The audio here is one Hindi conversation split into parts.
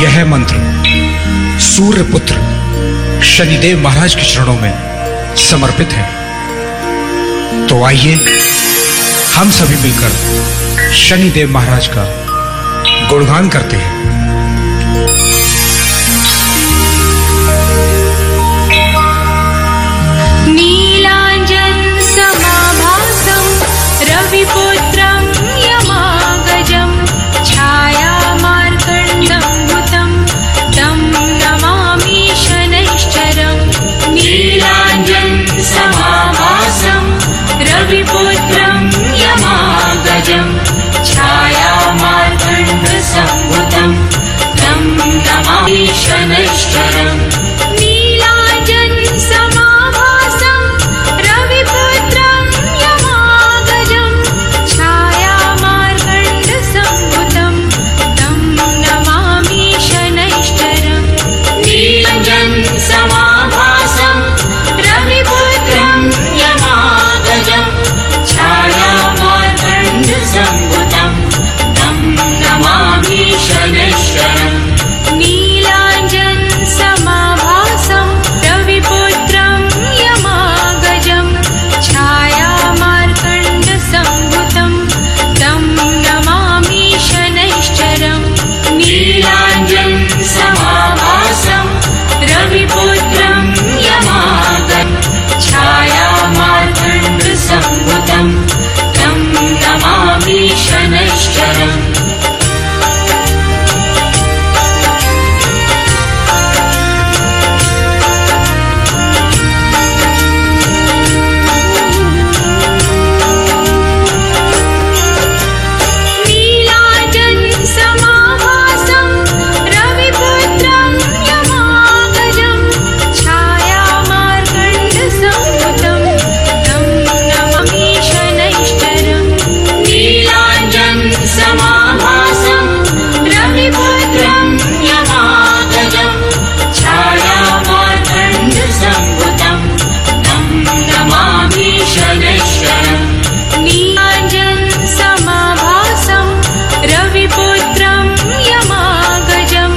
यह मंत्र सूर्य पुत्र शनिदेव महाराज के चरणों में समर्पित है। तो आइए हम सभी मिलकर शनिदेव महाराज का गुणगान करते हैं। नीलांजन समाभासं रविपुत्रं यमागजं छायामार्कण्डं भूतं तं नमामि शनैश्चरम्। नीलांजन समाभासं रविपुत्रं यमागजं छायामार्कण्डसंभूतं तं नमामि शनैश्चरम्। नीलांजन समाभासं रविपुत्रं यमागजं छायामार्कण्डसंभूतं तं नमामि शनैश्चरम्। नीलांजन समाभासं रविपुत्रं यमागजं छायामार्कण्डसंभूतं तं नमामि शनैश्चरम्। नीलांजन समाभासं रविपुत्रं यमागजं छायामार्कण्डसंभूतं तं नमामि शनैश्चरम्। नीलांजन समाभासं रविपुत्रं यमागजं छायामार्कण्डसंभूतं तं नमामि शनैश्चरम्। नीलांजन समाभासं रविपुत्रं यमागजं छायामार्कण्डसंभूतं तं नमामि शनैश्चरम्। नीलांजन समाभासं रविपुत्रं यमागजं छायामार्कण्डसंभूतं तं नमामि शनैश्चरम्। नीलांजन समाभासं रविपुत्रं यमागजं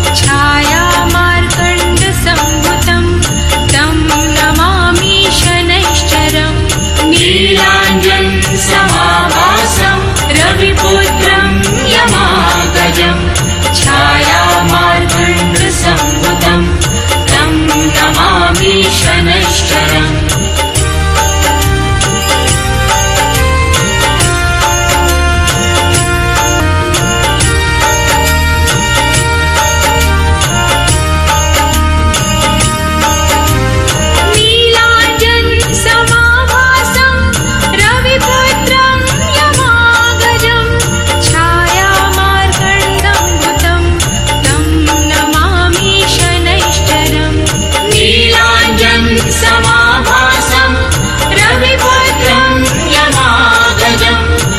छायामार्कण्डसंभूतं तं नमामि शनैश्चरम्। नीलांजन समाभासं रविपुत्रं यमागजं छायामार्कण्डसंभूतं तं नमामि शनैश्चरम्। नीलांजन समाभासं रविपुत्रं यमागजं छायामार्कण्डसंभूतं तं नमामि शनैश्चरम्। नीलांजन समाभासं रविपुत्रं यमागजं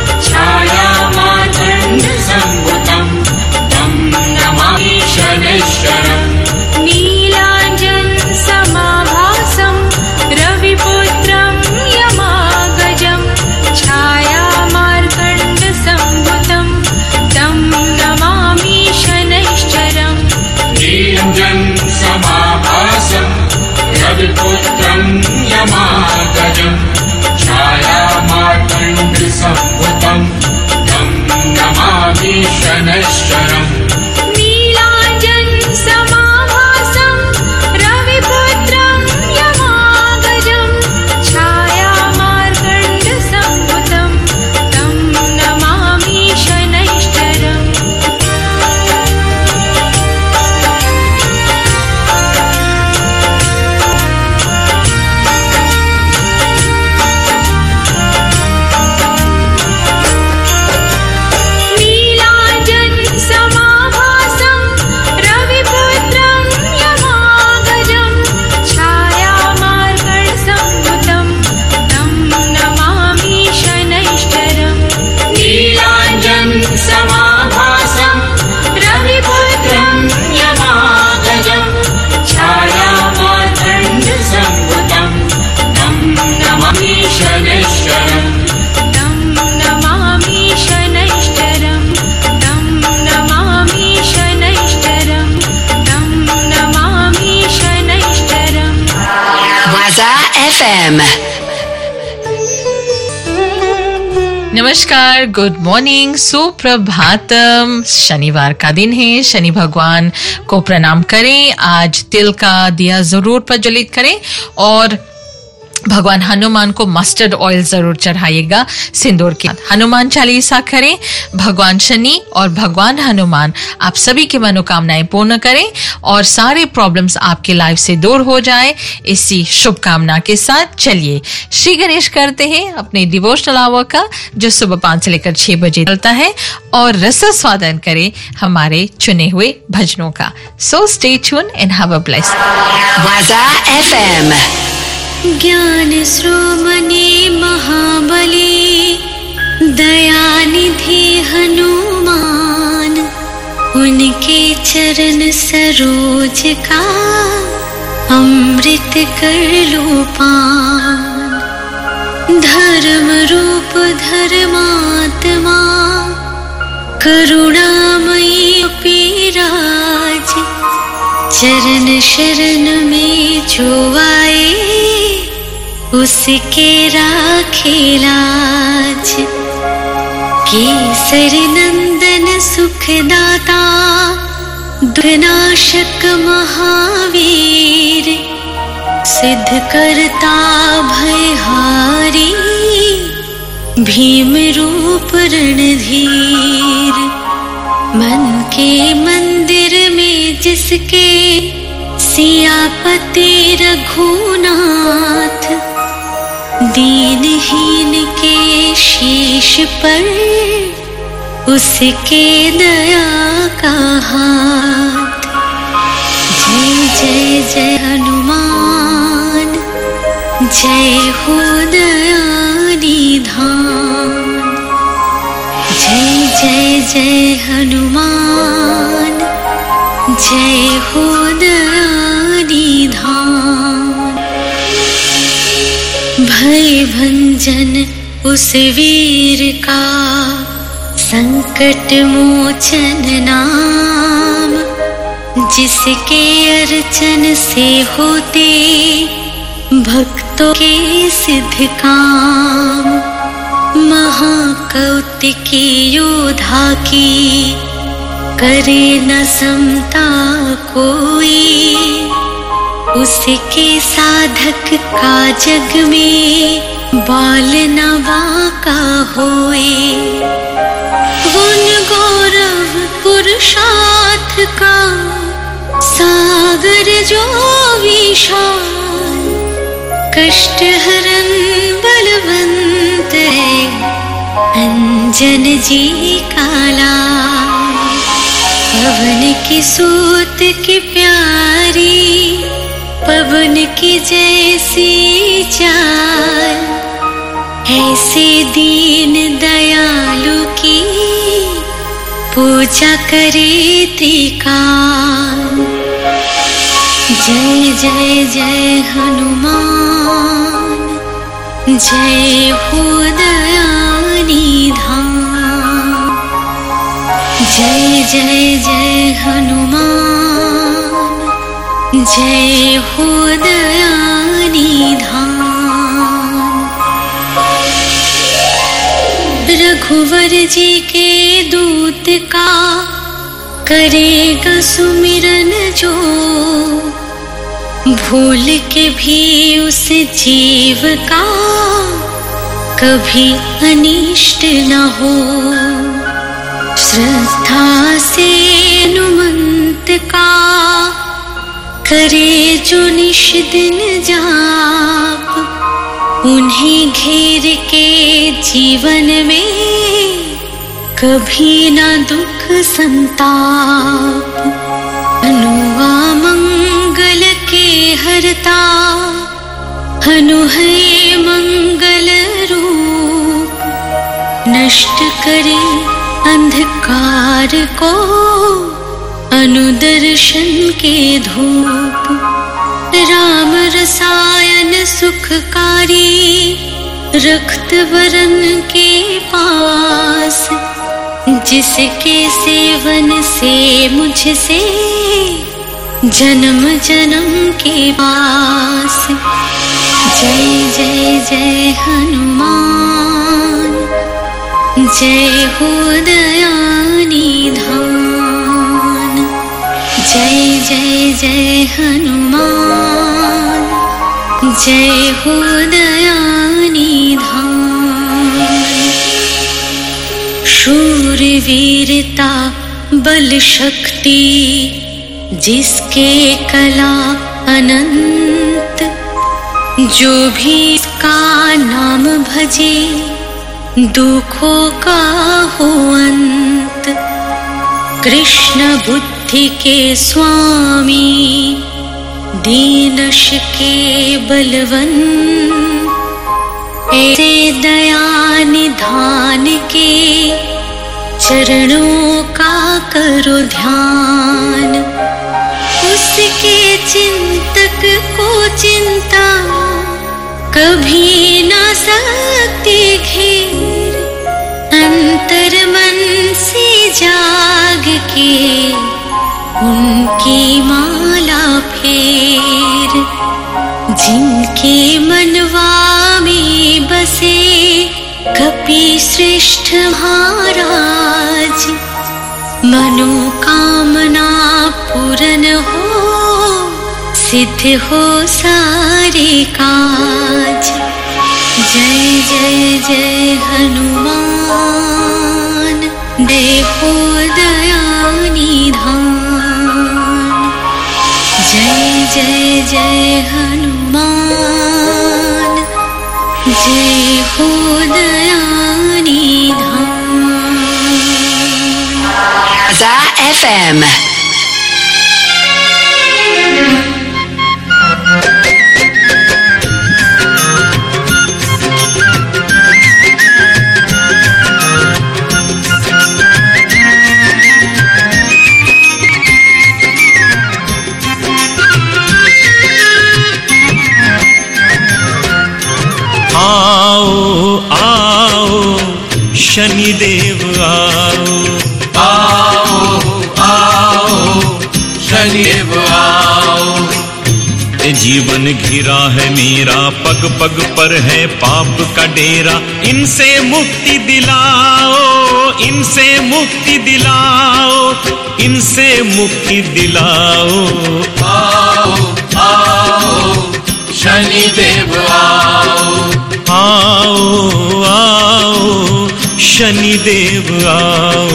छायामार्कण्डसंभूतं तं नमामि शनैश्चरम्। नीलांजन समाभासं रविपुत्रं यमागजं छायामार्कण्डसंभूतं तं नमामि शनैश्चरम्। नीलांजन समाभासं रविपुत्रं यमागजं छायामार्कण्डसंभूतं तं नमामि शनैश्चरम्। नीलांजन समाभासं रविपुत्रं यमागजं छायामार्कण्डसंभूतं तं नमामि शनैश्चरम्। नीलांजन समाभासं FM. नमस्कार, गुड मॉर्निंग, सुप्रभातम। शनिवार का दिन है, शनि भगवान को प्रणाम करें। आज तिल का दिया जरूर प्रज्वलित करें और भगवान हनुमान को मस्टर्ड ऑयल जरूर चढ़ाइएगा सिंदूर के साथ। हनुमान चालीसा करें। भगवान शनि और भगवान हनुमान आप सभी की मनोकामनाएं पूर्ण करें और सारे प्रॉब्लम्स आपकी लाइफ से दूर हो जाए, इसी शुभकामना के साथ चलिए श्री गणेश करते हैं अपने डिवोशनल आवर का, जो सुबह 5 से लेकर 6 बजे चलता है, और रसस्वादन करें हमारे चुने हुए भजनों का। So stay tune and have a blessed Waza FM. ज्ञान श्रोमणि महाबली दयानिधि हनुमान, उनके चरण सरोज का अमृत कर लो पान। धर्म रूप धर्मात्मा करुणामयी पीराज, चरण शरण में जो आए उसके राखे लाज। केसरी नंदन सुखदाता दुर्नाशक महावीर, सिद्ध करता भयहारी भीम रूप रणधीर। मन के मंदिर में जिसके सियापति रघुनाथ, दीनहीन के शीश पर उसके दया का हाथ। जय जय जय हनुमान, जय हो दया निधान। जय जय जय हनुमान, जय हो दया निधान। भय भंजन उस वीर का, संकट मोचन नाम, जिसके अर्चन से होते भक्तों के सिद्ध काम। महाकौतिकी योद्धा की करे न समता कोई, उसके साधक का जग में बाल न बाका होए। गुण गौरव पुरुषार्थ का सागर जो विशाल, कष्ट हरन बलवंत है अंजन जी का लाल। पवन की सूत की प्यारी, पवन की जैसी चाल, ऐसे दीन दयालु की पूजा करे त्रिकाल। जय जय जय हनुमान, जय हो दया निधान। जय जय जय हनुमान, जय हो दया निधान। रघुवर जी के दूत का करेगा सुमिरन जो, भूल के भी उस जीव का कभी अनिष्ट न हो। श्रद्धा से हनुमंत का करे जो निश दिन जाप, उन्हें घेर के जीवन में कभी न दुख संताप। हनुआ मंगल के हरता, हनु है मंगल रूप, नष्ट करे अंधकार को अनुदर्शन के धूप। राम रसायन सुखकारी, रक्त वरन के पास, जिसके सेवन से मुझसे जन्म जन्म के पास। जय जय जय हनुमान, जय हो दयानिधान। जय जय जय हनुमान, जय हो दयानिधान। शूरवीरता बल शक्ति जिसके कला अनंत, जो भी इसका नाम भजे दुखों का हो अंत। कृष्ण बुद्धि के स्वामी, दीनश के बलवंत, ऐसे दया निधान के चरणों का करो ध्यान। उसके चिंतक को चिंता कभी न सकती घेर। अंतर मन से जाग के उनकी माला फेर। जिनके मनवा में बसे कपि श्रेष्ठ महाराज, मनोकामना पूर्ण हो, सिद्ध हो सारे काज। जय जय जय हनुमान, जय हो दयानिधान। जय जय जय हनुमान, जय हो दयानिधान। Za FM. आओ आओ शनिदेव आओ, आओ आओ शनिदेव आओ। ये जीवन घिरा है मेरा, पग पग पर है पाप का डेरा। इनसे मुक्ति दिलाओ, इनसे मुक्ति दिलाओ, इनसे मुक्ति दिलाओ। आओ आओ शनिदेव आओ, आओ आओ शनिदेव आओ।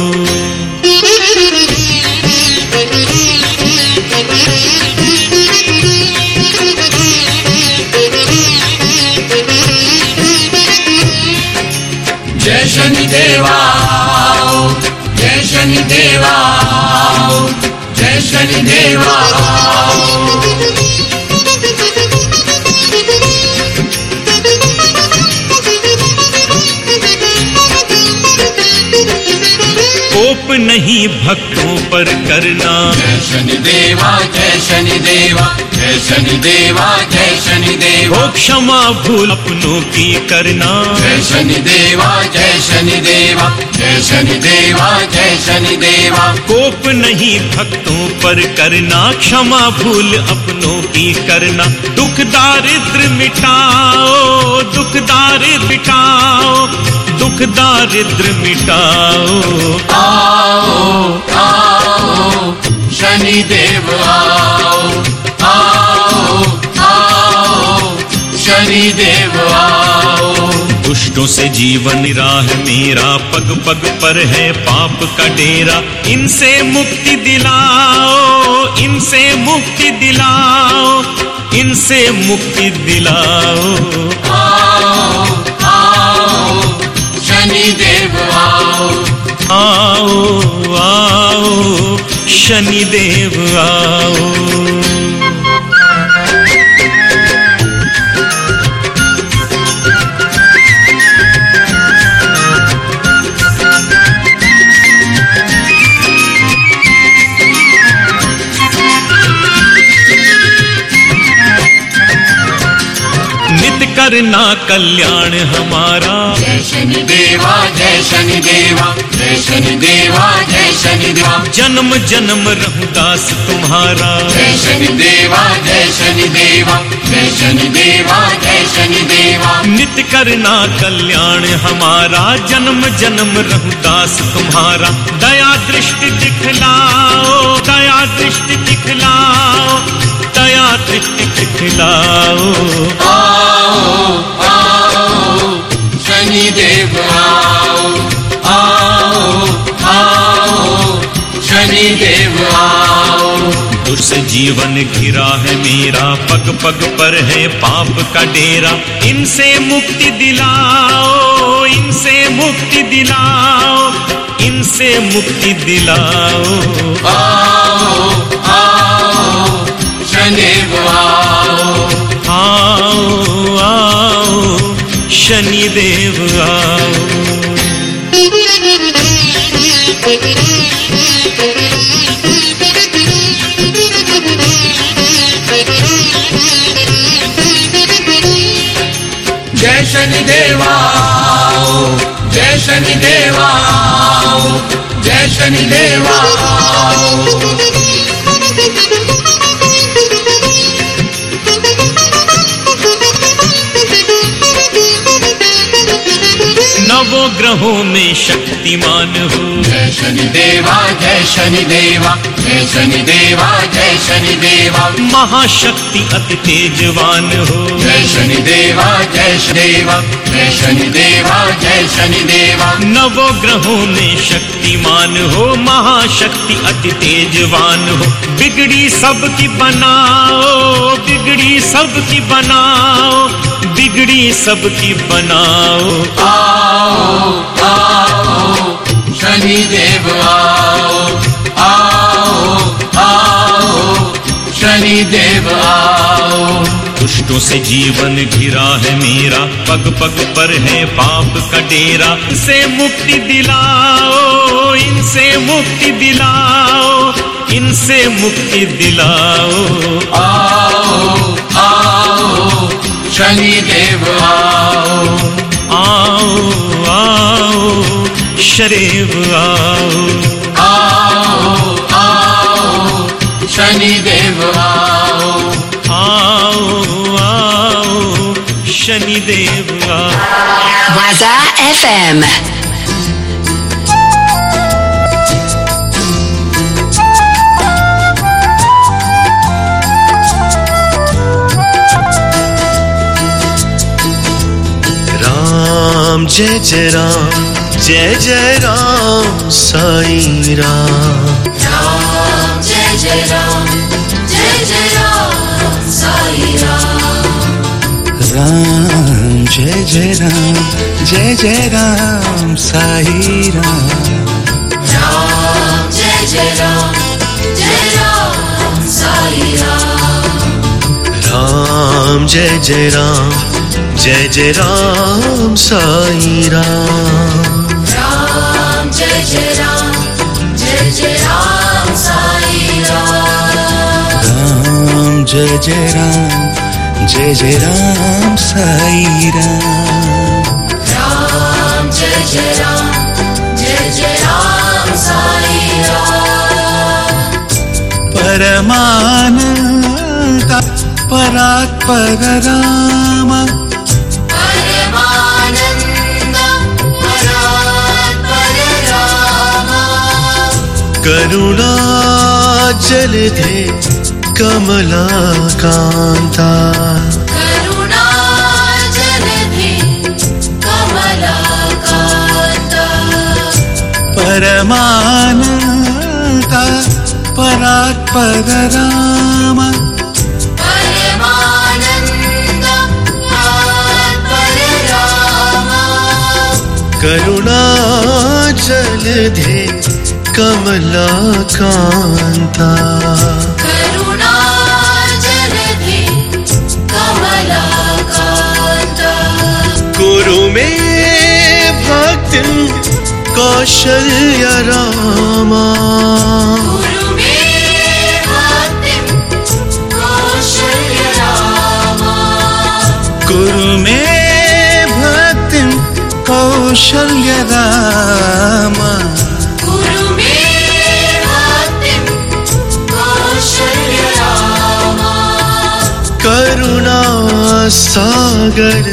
जय शनिदेव आओ, जय शनिदेव आओ, जय शनिदेव आओ। कोप नहीं भक्तों पर करना। जय शनिदेवा जय शनिदेवा, जय शनिदेवा जय शनिदेवा। हो क्षमा भूल अपनों की करना। जय शनिदेवा जय शनिदेवा, जय शनिदेवा जय शनिदेवा। कोप नहीं भक्तों पर करना, क्षमा भूल अपनों की करना। दुख दारिद्र मिटाओ, दुख दारिद्र मिटाओ, दुख दारिद्र मिटाओ। आओ आओ शनिदेव आओ, आओ आओ शनिदेव आओ। दुष्टों से जीवन राह मेरा, पग पग पर है पाप का डेरा। इनसे मुक्ति दिलाओ, इनसे मुक्ति दिलाओ, इनसे मुक्ति दिलाओ। आओ आओ शनिदेव आओ, आओ आओ शनिदेव आओ। नित करना कल्याण हमारा। जय शनि देवा जय शनि देवा जय शनि देवा जय शनि देवा। जन्म जन्म रहूं दास तुम्हारा। जय शनि देवा जय शनि देवा जय शनि देवा जय शनि देवा। नित्य करना कल्याण हमारा, जन्म जन्म रहूं दास तुम्हारा। दया दृष्टि दिखलाओ, दया दृष्टि दिखलाओ, दया दृष्टि दिखलाओ। आओ आओ शनि देव आओ, आओ आओ शनि देव आओ। दुष्ट जीवन घिरा है मेरा, पग पग पर है पाप का डेरा। इनसे मुक्ति दिलाओ, इनसे मुक्ति दिलाओ, इनसे मुक्ति दिलाओ। आओ आओ शनिदेव आओ, आओ आओ शनिदेव आओ। जय शनि देवा आओ, जय शनि देवा आओ, जय शनि देवा आओ। नवों ग्रहों में शक्तिमान हो। जय शनि देवा जय शनि देवा जय शनि देवा जय शनि देवा। महाशक्ति अति तेजवान हो। जय शनि देवा जय शनि देवा जय शनि देवा जय शनि देवा। नवों ग्रहों में शक्तिमान हो, महाशक्ति अति तेजवान हो। बिगड़ी सबकी बनाओ, बिगड़ी सबकी बनाओ, बिगड़ी सबकी बनाओ। आओ आओ शनि देव आओ, आओ आओ शनि देव आओ। दुष्टों से जीवन घिरा है मेरा, पग पग पर है पाप का डेरा। इनसे मुक्ति दिलाओ, इनसे मुक्ति दिलाओ, इनसे मुक्ति दिलाओ। आओ आओ शनि देव आओ, आओ आओ शनिदेव आओ। आओ आओ शनि देव आओ, आओ आओ शनिदेव आओ। Waza FM. राम जय जय राम, जय जय राम साईं राम। राम जय जय राम, जय जय राम साईं राम। राम जय जय राम, जय जय राम साईं राम। राम जय जय राम, जय राम साईं राम। राम जय जय राम, जय जय राम साईं राम। राम जय जय राम, जय जय राम साईं राम। राम जय जय राम, जय जय राम साईं राम। राम जय जय राम, जय जय राम साईं राम। परमानंद परात्पर राम, परमानंद परात्पर राम। करुणा जलधे कमलाकांता, करुणा जलधे कमलाकांता। परमानंद परात्पर राम, परमानंद परात्पर राम। करुणा जलधे कमलाकांता। करुणा जलधे कमलाकांता। गुरु में भक्ति कौशल्य रामा, गुरु में भक्ति कौशल्य रामा। गुरु में कौशल्य रामा कुरु मे भक्तिं कौशल्य रामा करुणा सागर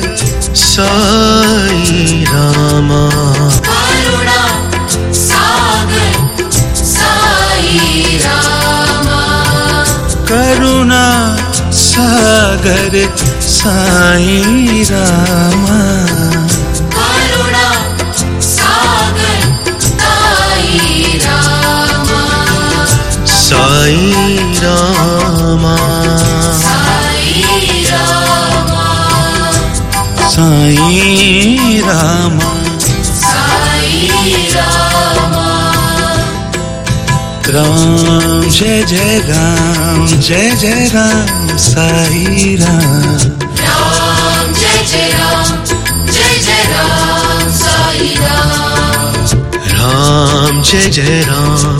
साई रामा करुणा सागर साई रामा करुणा सागर साई रामा करुणा सागर साई रामा साई रामा साई रामा साई रामा साई रामा राम जय जय राम साई राम राम जय जय राम साई राम राम जय जय राम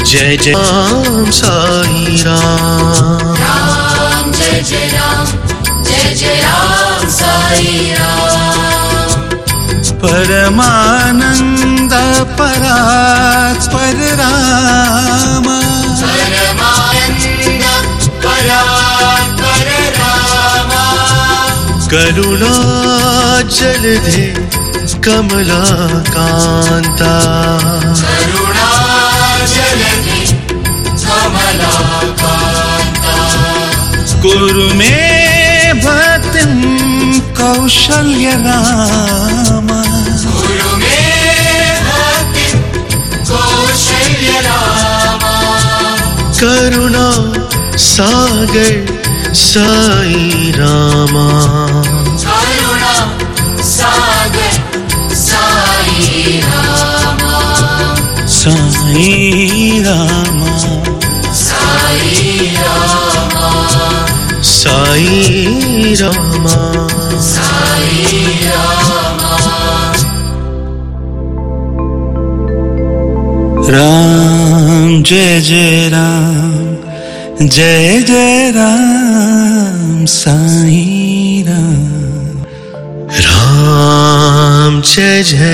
साई राम राम जय जय राम साई राम परमानंद परात्पर रामा परमानंद परात्पर रामा करुणा जलधे कमला कांता करुणा जलधे कमला कांता कुरु मे भक्तिं कौशल्य रामा कुरु मे भक्तिं कौशल्य रामा करुणा सागर साई रामा करुणा सागर साई रामा साई रामा साई रामा साई रामा साई रामा राम जय जय राम साई राम राम जय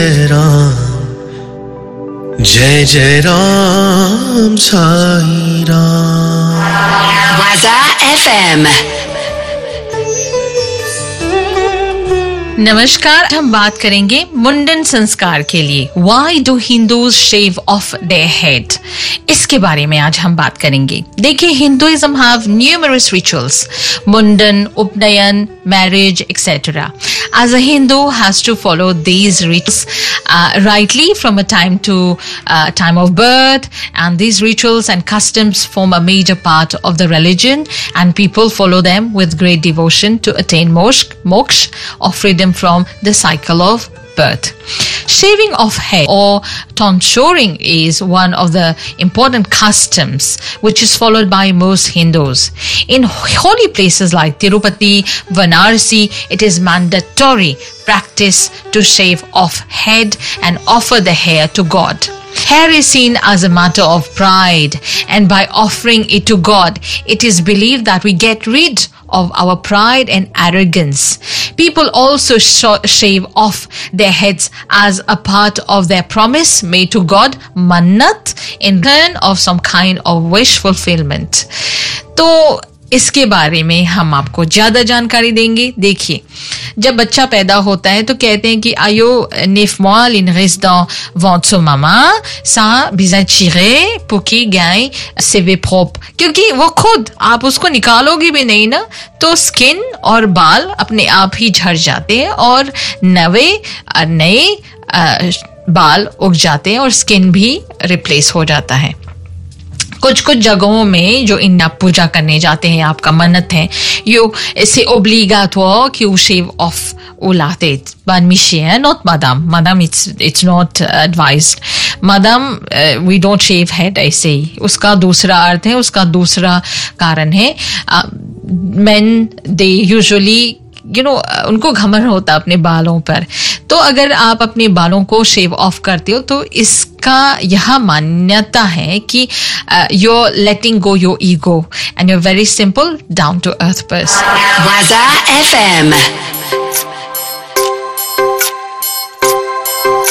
जय राम साई राम Waza FM. नमस्कार, हम बात करेंगे मुंडन संस्कार के लिए why do Hindus shave off their head, इसके बारे में आज हम बात करेंगे। देखिए, हिंदुइज्म हैव न्यूमरस रिचुअल्स, मुंडन, उपनयन, marriage, etc. As a Hindu has to follow these rituals rightly from a time to time of birth, and these rituals and customs form a major part of the religion, and people follow them with great devotion to attain moksha or freedom from the cycle of birth. Shaving of hair or tonsuring is one of the important customs which is followed by most Hindus. In holy places like Tirupati, Varanasi, it is mandatory practice to shave off head and offer the hair to God. Hair is seen as a matter of pride, and by offering it to God, it is believed that we get rid of our pride and arrogance. People also shave off their heads as a part of their promise made to God, mannat, in return of some kind of wish fulfillment. तो इसके बारे में हम आपको ज्यादा जानकारी देंगे। देखिए, जब बच्चा पैदा होता है तो कहते हैं कि ayo 9 mois il reste dans ventre de maman, ça bien tiré pour qu'il gagne ses propre, क्योंकि वो खुद आप उसको निकालोगे भी नहीं ना तो स्किन और बाल अपने आप ही झड़ जाते हैं और नए बाल उग जाते हैं और स्किन भी रिप्लेस हो जाता है। कुछ जगहों में जो इन आप पूजा करने जाते हैं, आपका मन्नत है, यो c'est obligatoire कि you shave off ou la tête. But Michelle, not madame, it's not advised. Madame, we don't shave head, I say. उसका दूसरा अर्थ है, उसका दूसरा कारण है। Men, they usually उनको घमंड होता अपने बालों पर, तो अगर आप अपने बालों को शेव ऑफ करते हो तो इसका यह मान्यता है कि you're letting go your ego and you're very simple, down to earth person. Waza FM.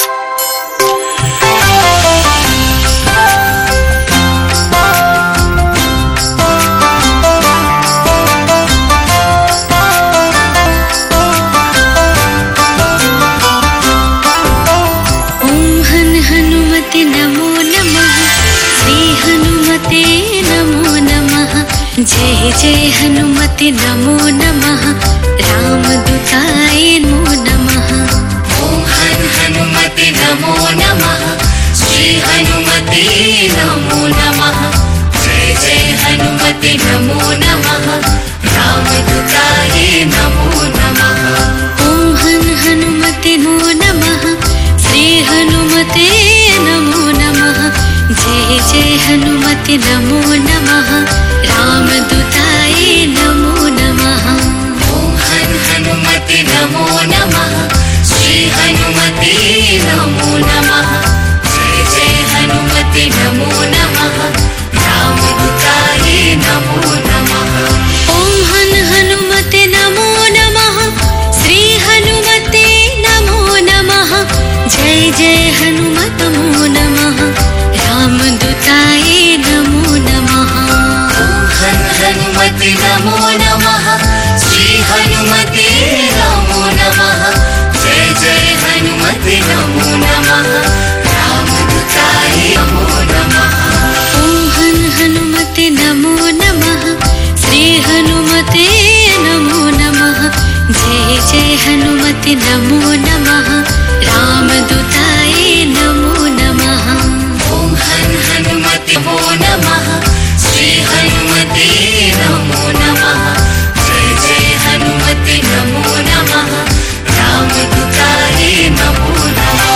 जय जय हनुमते नमो नमः रामदूताय नमो नमः ओम हनुमते नमो नमः श्री हनुमते नमो नमः जय जय हनुमते नमो नमः रामदूताय नमो नमः ओम हनुमते नमो नमः श्री हनुमते नमो नमः जय जय हनुमते नमो नमः रामदूताय नमो नमः ओम हनुमते नमो नमः श्री हनुमते नमो नमः जय जय हनुमते नमो नमः रामदूताय नमो नमः ओम हनुमते नमो नमः श्री हनुमते नमो नमः जय जय हनुमते नमो नमः रामदूताय नमो नमः ओम हनुमते नमो नमः श्री हनुमते नमो नमः जय जय हनुमते नमो नमः रामदूताय नमो नमः ओम हनुमते नमो नमः श्री हनुमते नमो नमः जय जय हनुमते नमो नमः रामदूताय नमो नमः ओम हनुमते नमो नमः श्री हनुमते नमो नमः जय जय हनुमते नमो नमः रामदूताय नमो नमः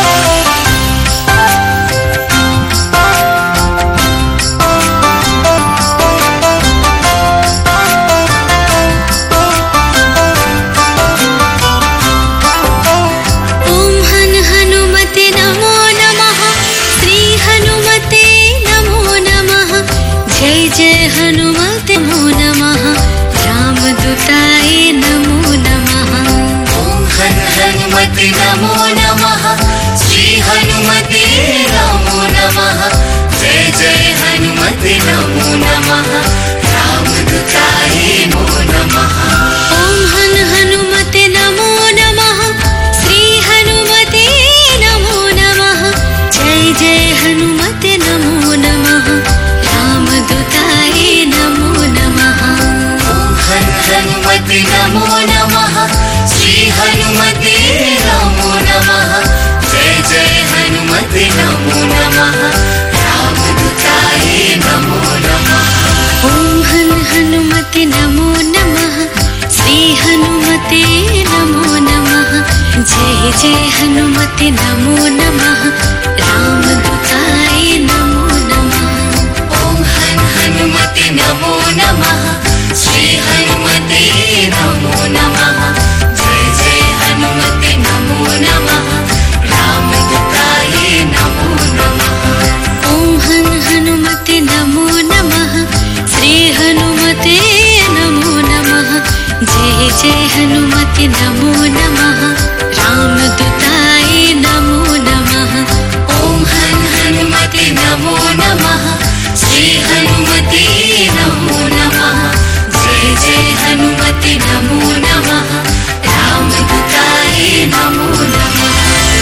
ओम हनुमते नमो नमः श्री हनुमते नमो नमः जय जय हनुमते नमो नमः रामदूताय नमो नमः ओम हनुमते नमो नमः श्री हनुमते नमो नमः जय जय हनुमते नमो नमः रामदूताय नमो नमः ओम हनुमते नमो नमः श्री हनुमते नमो नमः जय जय हनुमते नमो नमः रामदूताय नमो नमः ओम हनुमते नमो नमः श्री हनुमते नमो नमः जय जय हनुमते नमो नमः रामदूताय नमो नमः ओम हनुमते नमो नमः श्री हनुमते नमो नमः जय जय हनुमते नमो नमः रामदूताय नमो नमः ओम हनुमते नमो नमः श्री हनुमते नमो नमः जय जय हनुमते नमो नमः रामदूताय नमो नमः ओम हनुमते नमो नमः श्री हनुमते नमो नमः जय जय हनुमते नमो नमः रामदूताय नमो नमः ओम हनुमते नमो नमः श्री हनुमते नमो नमः जय जय हनुमते नमो नमः रामदूताय नमो नमः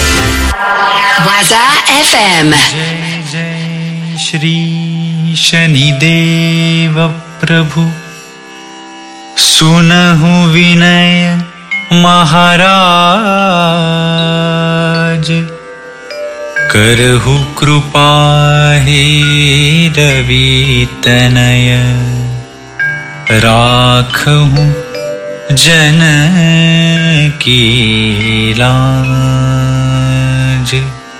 Waza FM. जय जय श्री शनिदेव प्रभु सुनहु विनय महाराज करहु कृपा हे रवि तनय राखहु जन की लाज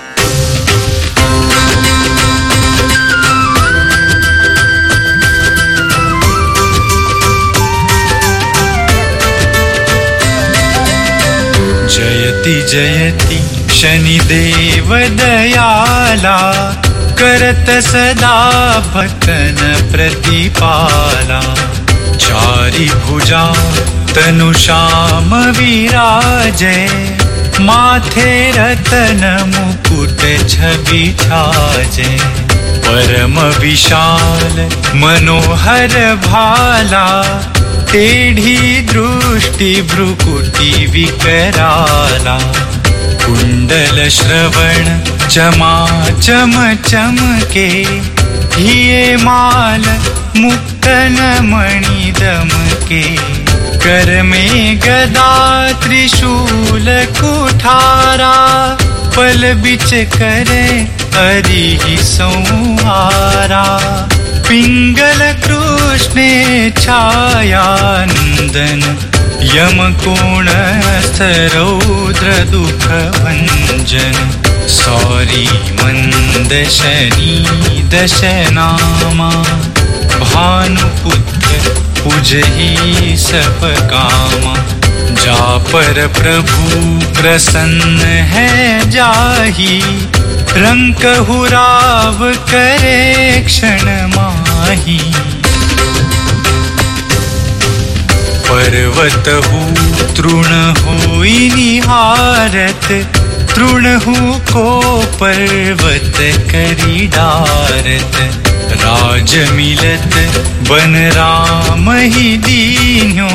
जयति जयति शनिदेव दयाला करत सदा भक्तन प्रतिपाला चारि भुजा तनु श्याम विराजे माथे रतन मुकुट छवि छाजे परम विशाल मनोहर भाला टेढ़ी दृष्टि भ्रुकुटी विकराला कुंडल श्रवण चमा चम चमके हिये माल मुक्त धनमणि दमके, कर में गदा त्रिशूल कुठारा, पल बिच करे हरि संहारा। पिंगल कृष्णे छाया नंदन, यम कोण रौद्र दुख भंजन। सौरी मंद शनि दशनामा, भानुपुत्र पुजहि सब कामा। जा पर प्रभु प्रसन्न है जाहि, रंकहु राव करे क्षण माही। पर्वतहु तृण होई निहारत, तृणहु को पर्वत करी डारत। राज मिलत बन राम ही दीन्यो,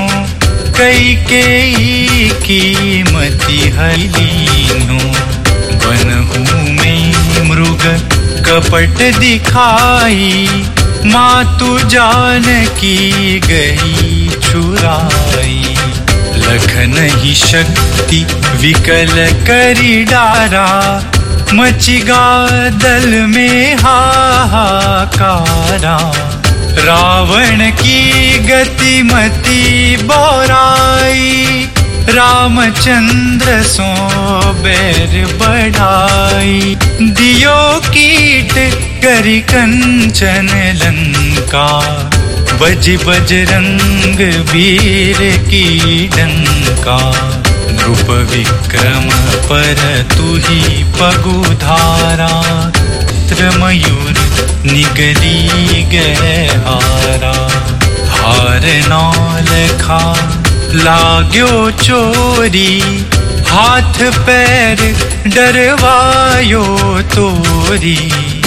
कैकेयी की मति हलीनो। बनहु में मृग कपट दिखाई, मातु जानकी गई छुराई। लखन ही शक्ति विकल करी डारा, मचिगा दल में हाहाकारा। रावण की गति मति बोराई, रामचंद्र सो बैर बढ़ाई। दियो कीट करी कंचन लंका, बज बजरंग वीर की डंका। नृप विक्रम पर तुही पगुधारा, त्रमयूर निगली गए हारा। हार नौल खा लाग्यो चोरी, हाथ पैर डरवायो तोरी।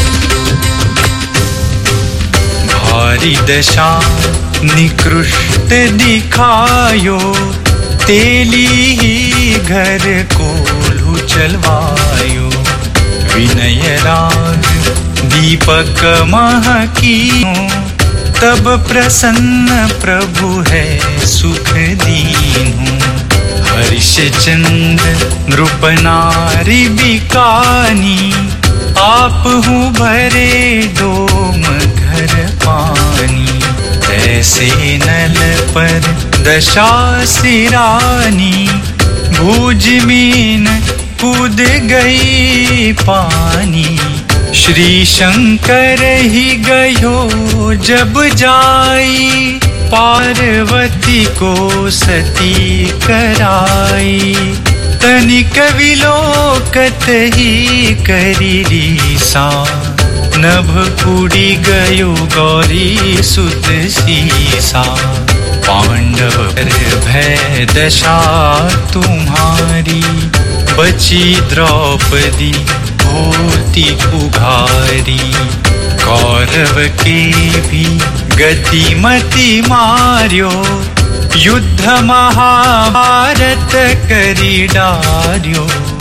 भारी दशा निकृष्ट दिखायो, तेली ही घर कोल्हू चलवायो। विनय राग दीपक महकीनो, तब प्रसन्न प्रभु है सुख दीनु। हर्षचंद्र नृपनारी बिकानी, आप हूँ भरे डोम घर पानी। तैसे नल पर दशा सिरानी, भुज मीन कूद गई पानी। श्री शंकर ही गयो जब जाई, पार्वती को सती कराई। तनिक विलोकत ही करी लीसा, नभ कुड़ी गयो गौरी सुत सीसा। पांडव भय दशा तुम्हारी, बची द्रौपदी होती उघारी। कौरव के भी गति मति मार्यो, युद्ध महाभारत करी डार्यो।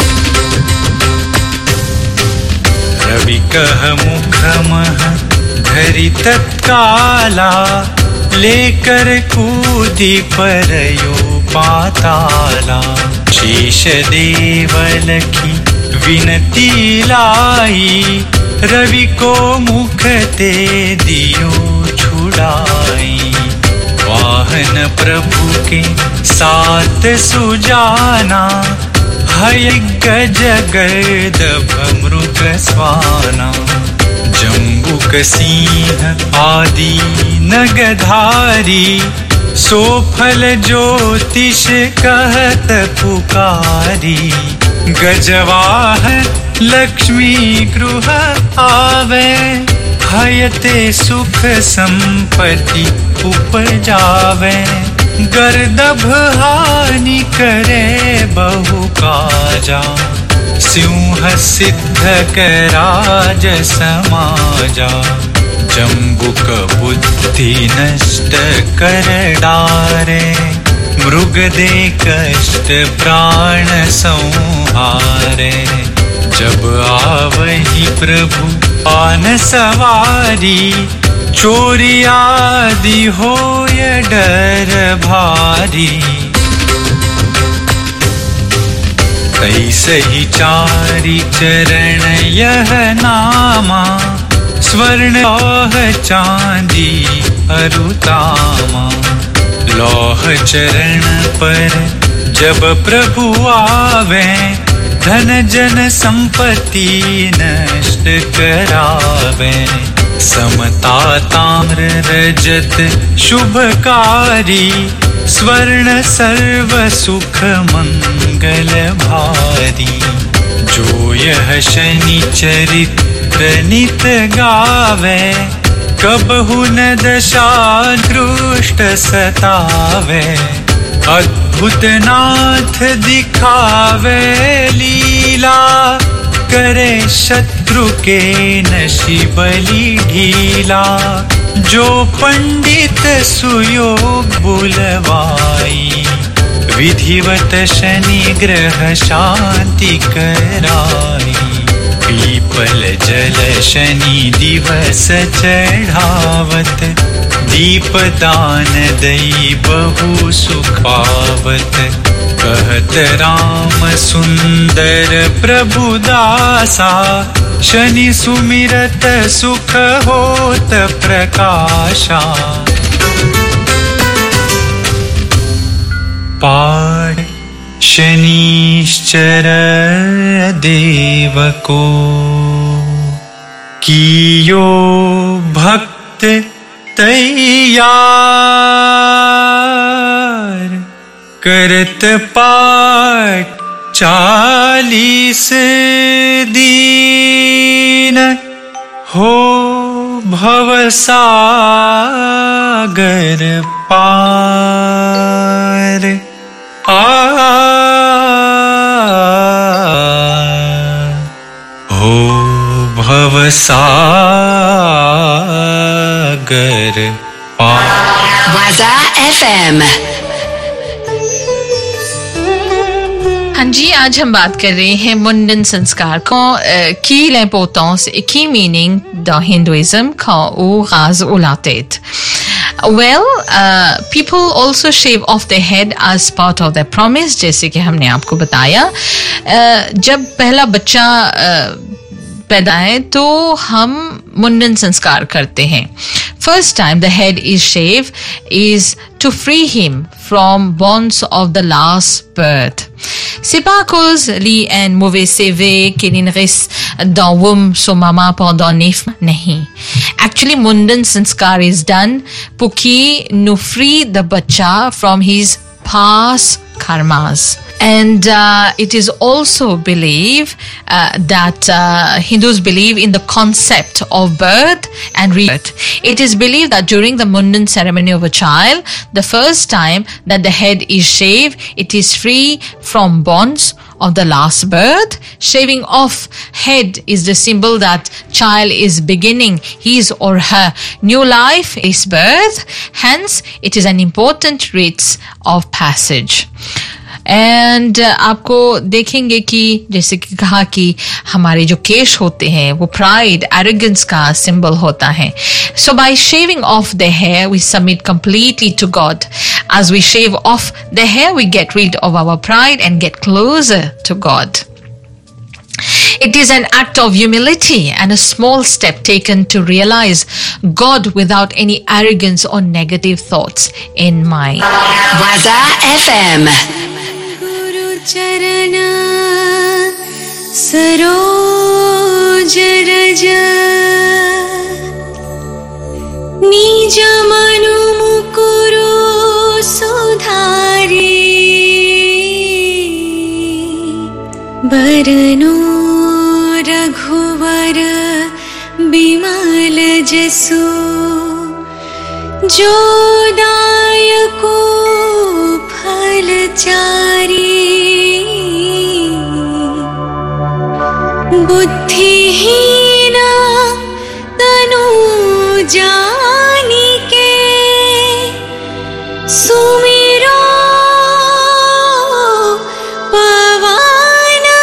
रवि कह मुख मह धरि तत्काला, लेकर कूदी परयो पाताला। शेष देवल की विनती लाई, रवि को मुख ते दियो छुड़ाई। वाहन प्रभु के साथ सुजाना, हय गज गर्दभ मृग स्वाना। जम्बुक सिंह आदि नगधारी, सो फल ज्योतिष कहत पुकारी। गजवाहन लक्ष्मी गृह आवे, हयते सुख संपत्ति उपजावे। गर्दभ हानि करे बहु काजा, सिंह सिद्ध कराज समाजा। जम्बुक बुद्धि नष्ट कर डारे, मृग दे कष्ट प्राण संहारे। जब आवहि प्रभु आन सवारी, चोरी आदि होय डर भारी ऐसे ही चारि चरण यह नामा स्वर्ण लौह चांदी अरुतामा लौह चरण पर जब प्रभु आवे धन जन संपत्ति नष्ट करावे समता ताम्र रजत शुभकारी स्वर्ण सर्व सुख मंगल भारी जो यह शनि चरित्र नित गावे कबहु न दशा दृष्ट सतावे अद्भुत नाथ दिखावे लीला करे शत्रु के नशिबली ढीला जो पंडित सुयोग बुलवाई विधिवत शनि ग्रह शांति कराई पीपल जल शनि दिवस चढ़ावत दीपदान दई बहु सुख पावत कहत राम सुंदर प्रभु दासा शनि सुमिरत सुख होत प्रकाशा पाठ शनिश्चर देव को कियो भक्त तैयार करत पाठ 40 दिन हो भवसागर पार हो भवसागर पार Waza FM हाँ जी आज हम बात कर रहे हैं मुंडन संस्कार को की l'importance et की meaning dans Hinduism quand ou ras ulatet. Well, people also shave off their head as part of their promise, जैसे कि हमने आपको बताया जब पहला बच्चा पैदा है तो हम मुंडन संस्कार करते हैं. First time the head is shaved is to free him from bonds of the last birth. C'est pas à cause li un mauvais CV qu'il ne reste dans womb son maman pendant 9 mois. Nahi. Actually, Mundan Sanskar is done pour qu'il nous free the bacha from his past karmas. And it is also believed that Hindus believe in the concept of birth and rebirth. It is believed that during the Mundan ceremony of a child, the first time that the head is shaved, it is free from bonds of the last birth. Shaving off head is the symbol that child is beginning his or her new life, his birth. Hence, it is an important rite of passage. And आपको देखेंगे कि जैसे कि कहा कि हमारे जो केश होते हैं वो प्राइड एरोगेंस का सिंबल होता है. So by shaving off the hair we submit completely to God. As we shave off the hair we get rid of our pride and get closer to God. It is an act of humility and a small step taken to realize God without any arrogance or negative thoughts in mind. Waza FM चरण सरोज रज निज मनु मुकुरु सुधारी बरनु रघुवर बिमल जसु जो दायको फलचारी बुद्धिहीन तनु जानिके सुमिरो पवन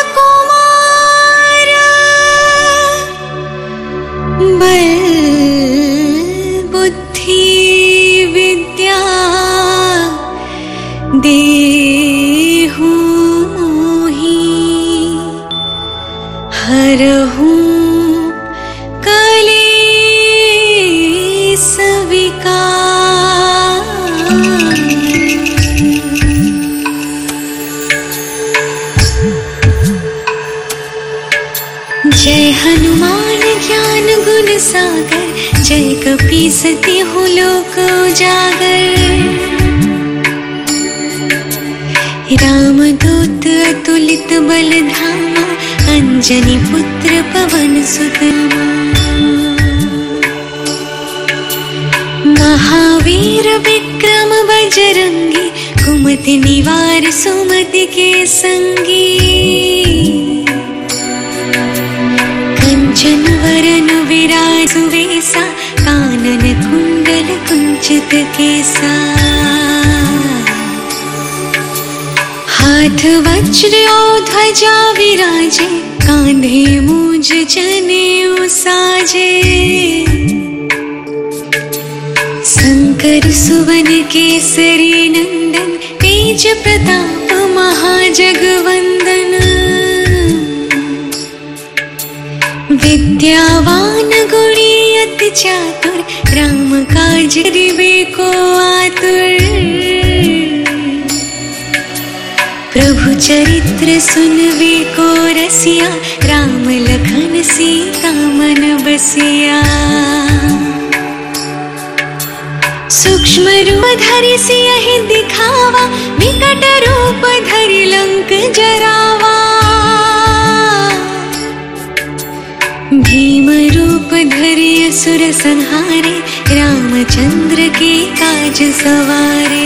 कुमार बल सागर, जय कपीसती हूँ लोक उजागर। रामदूत अतुलित बल धामा, अंजनी पुत्र पवन सुत नामा। महावीर विक्रम बजरंगी, कुमति निवार सुमति के संगी। कंचन वरन विराज सुवेसा, कानन कुंडल कुंचित केसा। हाथ वज्र और ध्वजा विराजे, कांधे मूंज जनेऊ साजे। शंकर सुवन केसरी नंदन, तेज प्रताप महाजगवंदन। विद्यावान गुणी अति चातुर, राम काज करिबे को आतुर। प्रभु चरित्र सुनवे को रसिया, राम लखन सीता मन बसिया। सूक्ष्म रूप धरि सियहि दिखावा, विकट रूप धरि लंक जरावा। भीम रूप धरि असुर संहारे, रामचंद्र के काज सवारे।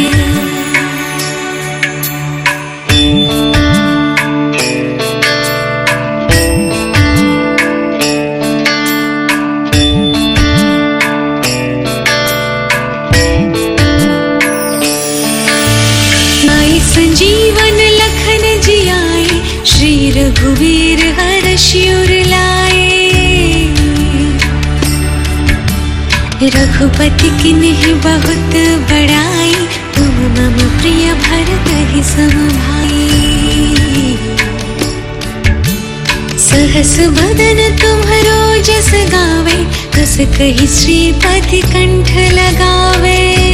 संजीवन लखन जियाए, श्री रघुवीर हर्षि उर लाए। रघुपति किन्हि बहुत बड़ाई, तुम मम प्रिय भरतहि सम भाई। सहस बदन तुम्हरो जस गावे, हस कहि श्रीपति कंठ लगावे।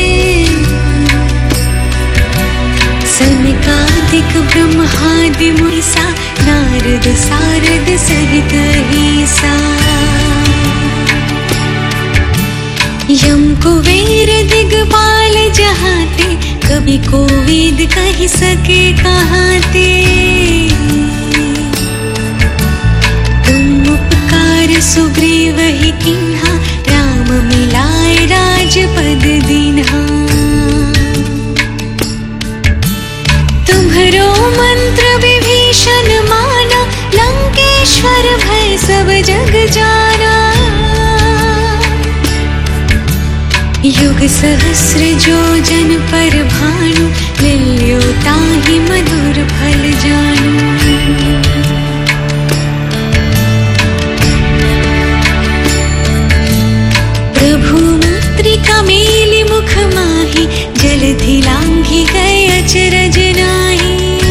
सनकादिक ब्रह्मादि मुनीसा, नारद सारद सहित अहिसा। यम कुबेर दिगपाल जहाते, कवि कोविद कहि सके कहाते। तुम उपकार सुग्रीव ही कीन्हा, राम मिलाए राजपद दीन्हा। तुम्हरो मंत्र विभीषण माना, लंकेश्वर भय सब जग जाना। युग सहस्र जो जन पर भानु, लियो ताहि मधुर फल जानू। प्रभु मुद्रिका मेलि मुख माहि, जलधि लांघि गए अचरज नाही।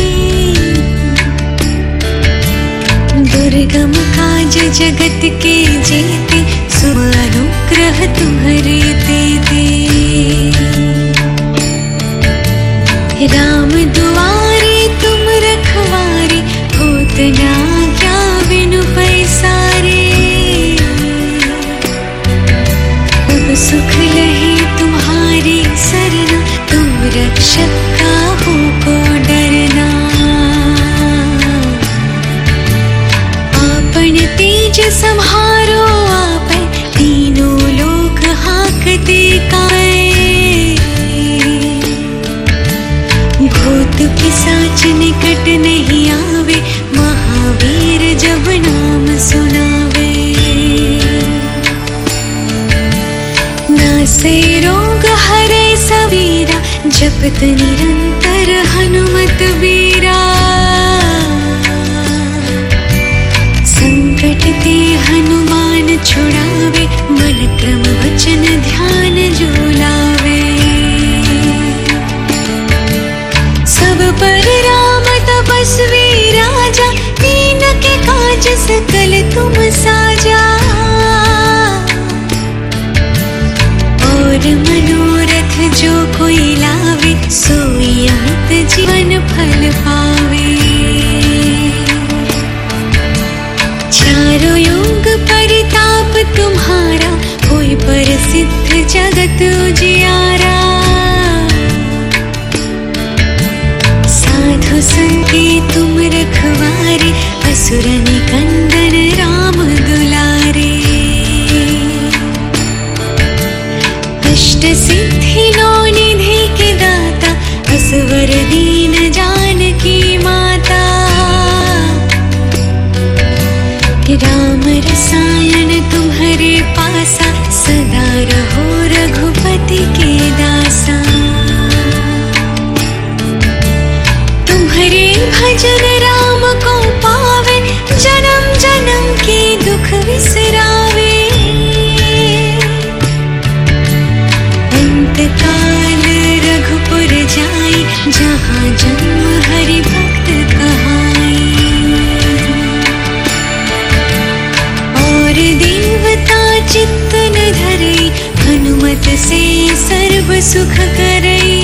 दुर्गम काज जगत के जेते, सुम अनुग्रह तुम्हरे तेते। राम दुआरे तुम रखवारे, होत न आज्ञा बिनु पैसारे। अब सुख लहे तुम्हारी सरना, तुम रक्षक काहू को डरना। आपन तेज सम्हारो आपै, तीनों लोक हांकते कापै। भूत पिशाच निकट नहीं आवे, महावीर जब नाम सुनावे। नासै रोग हरै सबीरा, जपत निरंतर हनुमत बीरा। संकट ते हनुमान छुड़ावे, मन क्रम वचन ध्यान जो लावे। सब पर राम तपस्वी राजा, तिनके काज सकल तुम साजा। और मनोरथ जो कोई लावे, सोई अमित जीवन फल पावे। चारों युग परिताप तुम्हारा, स्वर दीन जानकी माता। राम रसायन तुम्हारे पासा, सदा रहो रघुपति के दासा। तुम्हारे भजन राम को पावे, जन्म जन्म के दुख विसरावे। अंत काल रघुपुर जाई, जहाँ जन्म हरि भक्त कहाई। और देवता चित्त न धरई, हनुमत से सर्व सुख करई।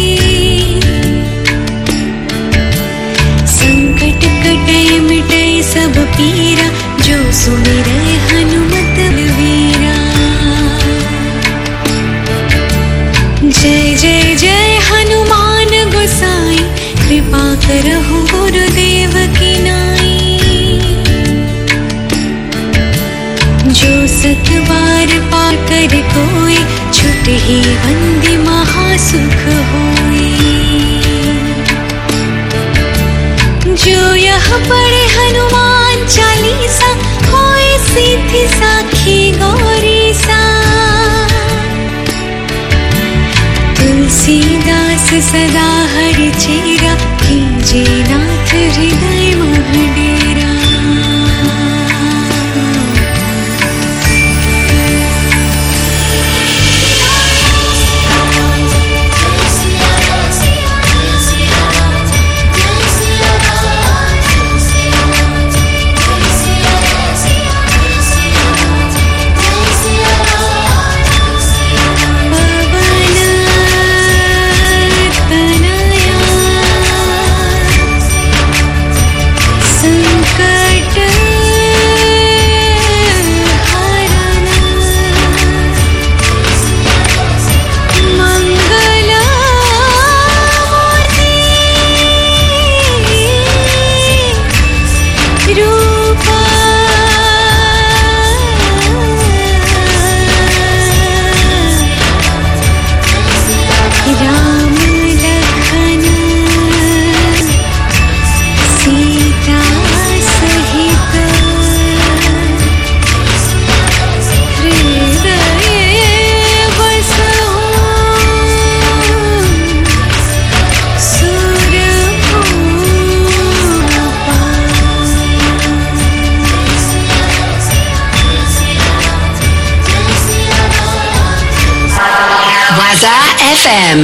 संकट कटै मिटै सब पीरा, जो सुमिरै हनुमत वीरा। जय जय जय हनुमान गोसाई, कृपा करहु गुरुदेव की नाई। जो सत बार पार कर कोई, छुटहि बंदी महासुख होई। जो यह पढ़े हनुमान चालीसा, होए सिद्धि साखी गौरीसा। तुलसीदास सदा हरि चेरा, कीजे नाथ हृदय मह डेरा। Waza FM.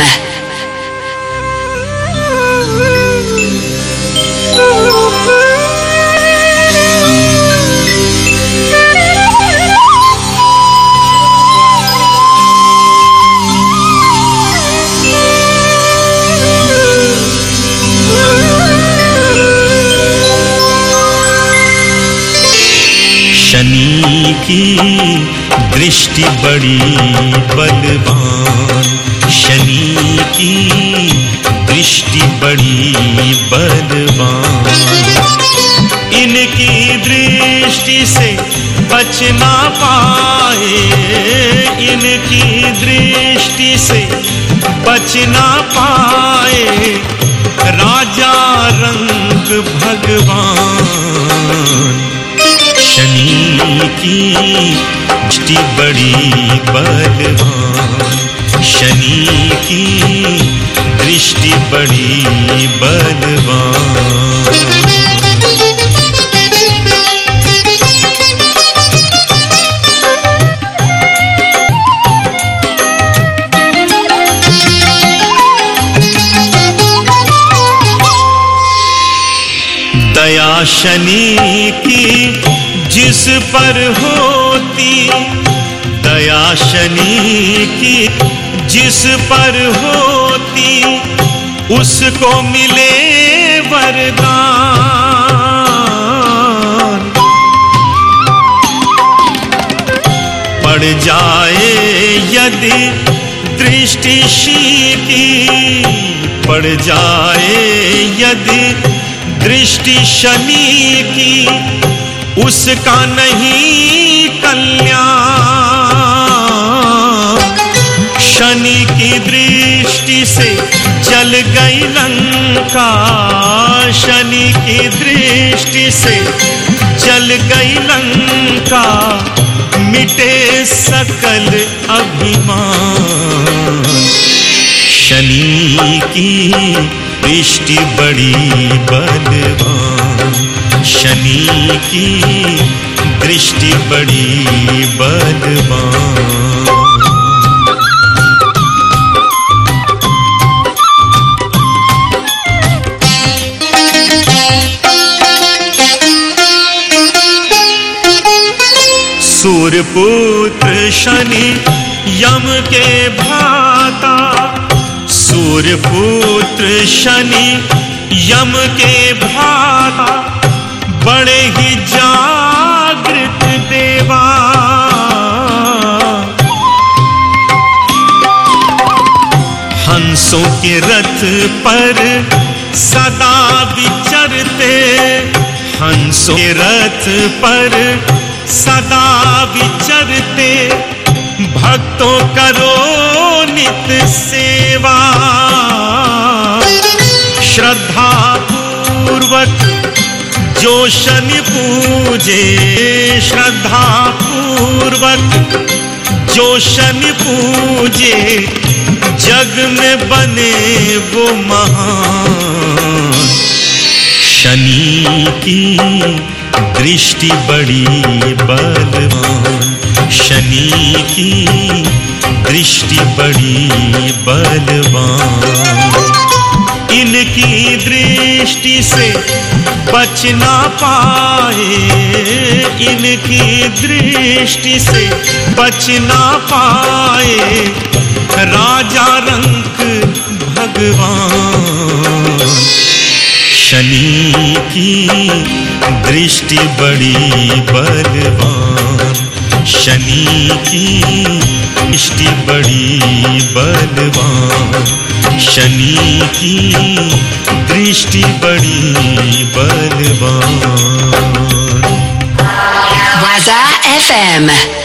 शनि की दृष्टि बड़ी बलवान, शनि की दृष्टि बड़ी बलवान। इनकी दृष्टि से बच ना पाए, इनकी दृष्टि से बच ना पाए राजा रंग भगवान। शनि की दृष्टि बड़ी बलवान, शनि की दृष्टि बड़ी बलवान। दया शनि की जिस पर होती, दया शनि की जिस पर होती, उसको मिले वरदान। पड़ जाए यदि दृष्टि शी की, पड़ जाए यदि दृष्टि शनि की, उसका नहीं कल्याण। शनि की दृष्टि से जल गई लंका शनि की दृष्टि से, जल गई लंका मिटे सकल अभिमान। शनि की दृष्टि बड़ी बलवान, शनि की दृष्टि बड़ी बलवान। सूर्यपुत्र शनि यम के भ्राता, सूर्यपुत्र शनि यम के भ्राता, बड़े ही जागृत देवा। हंसों के रथ पर सदा विचरते, हंसों के रथ पर सदा विचरते, भक्तों करो नित सेवा। श्रद्धा पूर्वक जो शनि पूजे, श्रद्धा पूर्वक जो शनि पूजे, जग में बने वो महान। शनि की दृष्टि बड़ी बलवान, शनि की दृष्टि बड़ी बलवान। इनकी दृष्टि से बच ना पाए, इनकी दृष्टि से बच ना पाए, राजा रंक भगवान। शनि की दृष्टि बड़ी बलवान, शनि की दृष्टि बड़ी बलवान, शनि की दृष्टि बड़ी बलवान। Waza FM।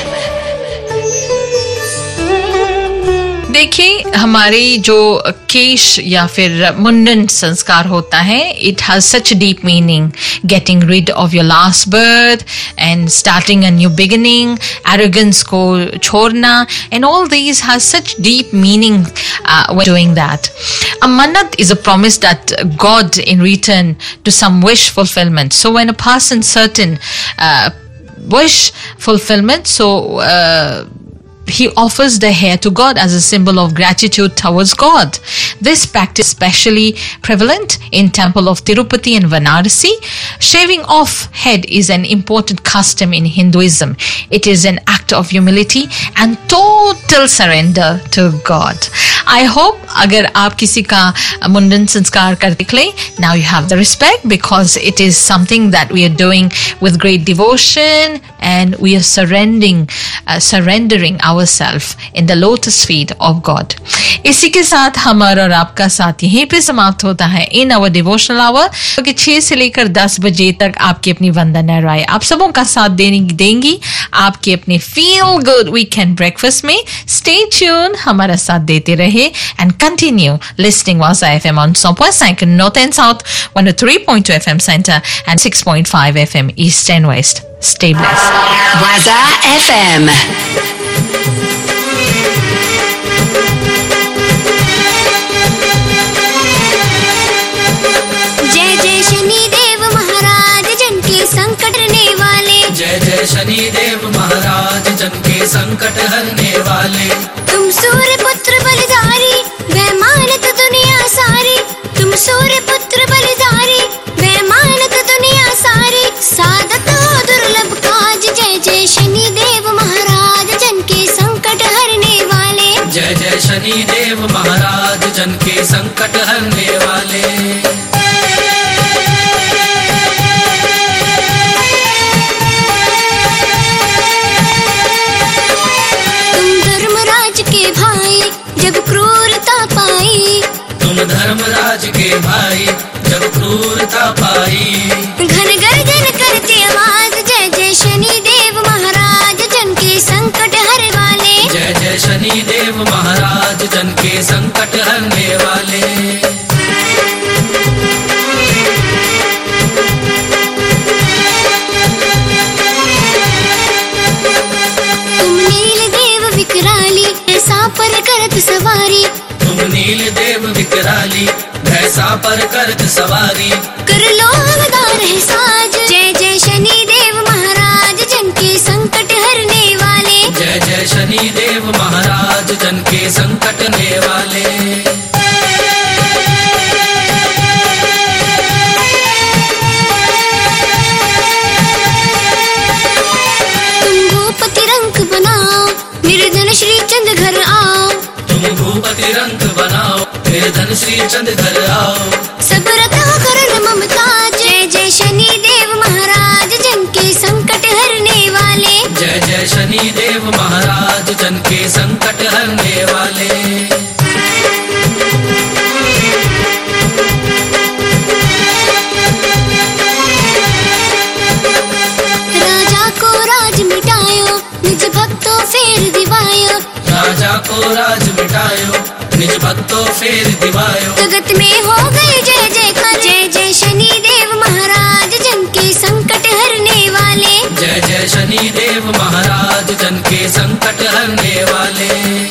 देखिए, हमारी जो केश या फिर मुंडन संस्कार होता है, it has such deep meaning, getting rid of your last birth and starting a new beginning, arrogance को छोड़ना, and all these has such deep meaning when doing that. A mannat is a promise that God in return to some wish fulfillment. So when a person certain wish fulfillment, so he offers the hair to God as a symbol of gratitude towards God. This practice is especially prevalent in temple of Tirupati and Varanasi. Shaving off head is an important custom in Hinduism. It is an act of humility and total surrender to God. I hope अगर आप किसी का मुंडन संस्कार कर दिखले, now you have the respect because it is something that we are doing with great devotion and we are surrendering ourselves in the lotus feet of God. इसी के साथ हमारा और आपका साथ यहीं पे समाप्त होता है in our devotional hour, क्योंकि 6 से लेकर 10 बजे तक आपकी अपनी वंदना राय आप सबों का साथ देंगी आपके अपने feel good weekend breakfast में. Stay tuned, हमारा साथ देते रहे and continue listening Waza FM on 100.5 North and South, 103.2 FM Center and 6.5 FM East and West. Stay blessed. Waza FM. जय जय शनि देव महाराज जन के संकट हरने वाले, जय जय शनि देव महाराज जन के संकट हरने वाले। तुम सूर्य पुत्र बलिधारी वह मानत दुनिया सारी, तुम सूर्य पुत्र बलिधारी वह मानत दुनिया सारी, सादत हो दुर्लभ काज। जय जय शनि देव महाराज जन के संकट हरने वाले, जय जय शनि देव महाराज जन के संकट हरने वाले। जब क्रूरता पाई, तुम धर्मराज के भाई जब क्रूरता पाई, घन गर्जन करते आवाज। जय जय शनि देव महाराज जन के संकट हर वाले, जय जय शनि देव महाराज जन के संकट हरने वाले। तुम नील देव विकराली ऐसा पर करत सवारी, तुम नील देव विकराली भैंसा पर करत सवारी, कर लो अवतार है साज। जय जय शनि देव महाराज जन के संकट हरने वाले, जय जय शनि देव महाराज जन के संकट हरने वाले। तुम भूपति रंग बनाओ मेरे धन श्री चंद घर आओ, तुम भूपति रंग बनाओ मेरे धन श्री चंद घर आओ, सब रखो करण ममता। जय जय शनि देव महाराज जन के संकट हरने वाले, जय जय शनि देव महाराज जन के संकट हरने वाले। राजा को राज मिटायो निज भक्तों फेर दिवायो, राजा को राज मिटायो निज भक्तों फेर दिवायो, जगत में हो गए जय जयकार। जय जय शनि देव महाराज जन के संकट हरने वाले, जय जय शनि देव महाराज जन के संकट हरने वाले।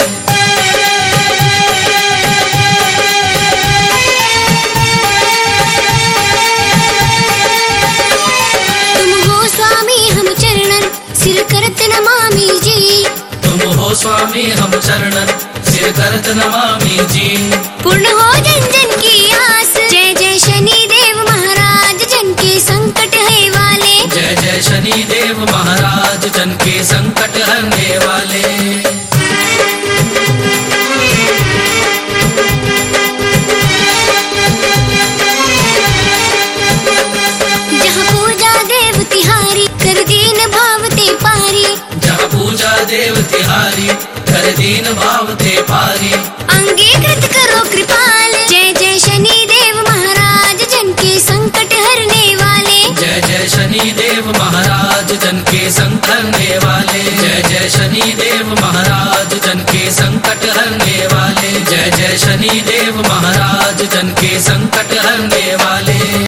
तुम हो स्वामी हम चरणन सिर करत नमामि जी, तुम हो स्वामी हम चरणन सिर करत नमामि जी, पूर्ण हो जन जन की आस। जय जय शनि देव महाराज जन के संकट है वाले, जय जय शनि देव महाराज जन के संकट हरने वाले। जहाँ पूजा देव तिहारी कर दीन भावते पारी, जहाँ पूजा देव तिहारी कर दीन भाव ते पारी, अंगीकृत करो कृपाल। जय जय शनि देव महाराज जन के संकट हरने वाले, जय जय शनि देव महाराज जन के संकट हरने वाले, जय जय शनि देव महाराज जन के संकट हरने वाले, जय जय शनि देव महाराज जन के संकट हरने वाले।